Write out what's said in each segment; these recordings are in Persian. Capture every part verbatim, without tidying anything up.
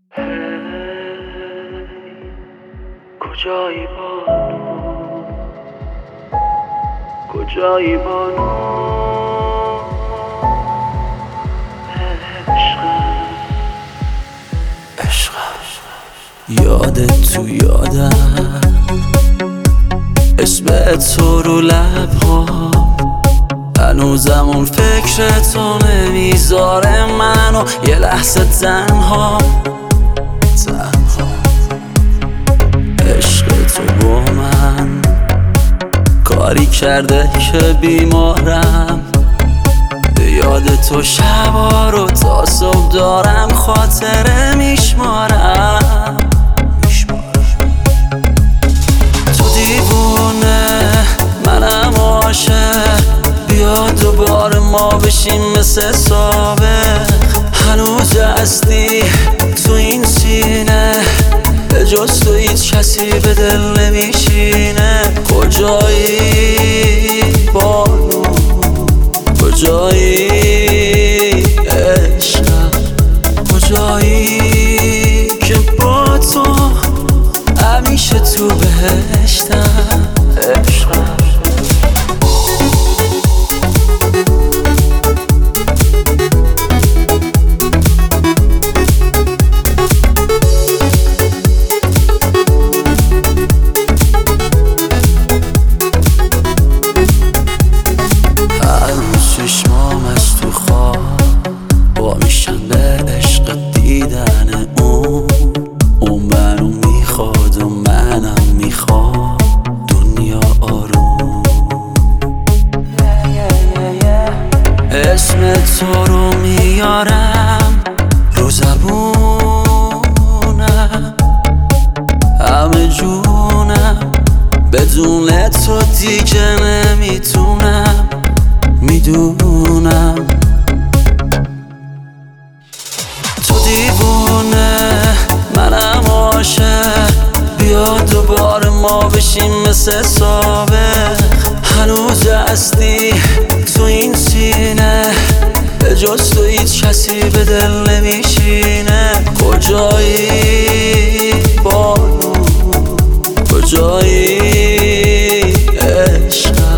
کجایی بانو کجایی بانو عشق عشق یادت تو یادم اسم تو رو لبها هنوزم اون فکر تو نمیذاره منو یه لحظه تنها تنها عشق تو با من کاری کرده که بیمارم یاد تو شبا رو تا صبح دارم خاطره میشمارم تو دیوونه منم عاشق بیا دوباره ما بشیم مثل سابق هنوز هستی تو این سینه به جز تو هیچ کسی به دل نمیشینه کجایی بانو کجایی عشقم کجایی که با تو همیشه تو بهشتم عشقم چشمام از تو خواب با میشن به عشق دیدن اون اون منو میخواد و منم میخواد دنیا آروم اسم تو رو میارم رو زبونم همه جونم بدون تو دیگه نمیتونم میدونم تو دیوونه منم عاشق بیا دوباره ما بشیم مثل سابق هنوز هستی تو این سینه به جز تو هیچ کسی به دل نمیشینه کجایی بانو کجایی عشقم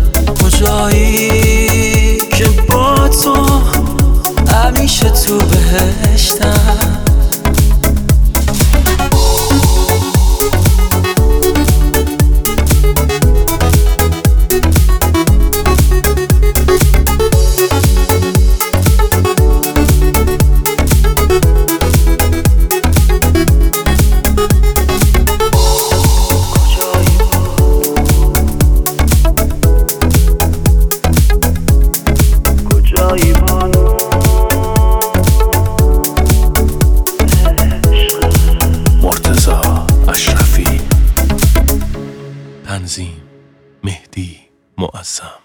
کجایی که با تو همیشه تو بهشتم تنظیم مهدی معظم.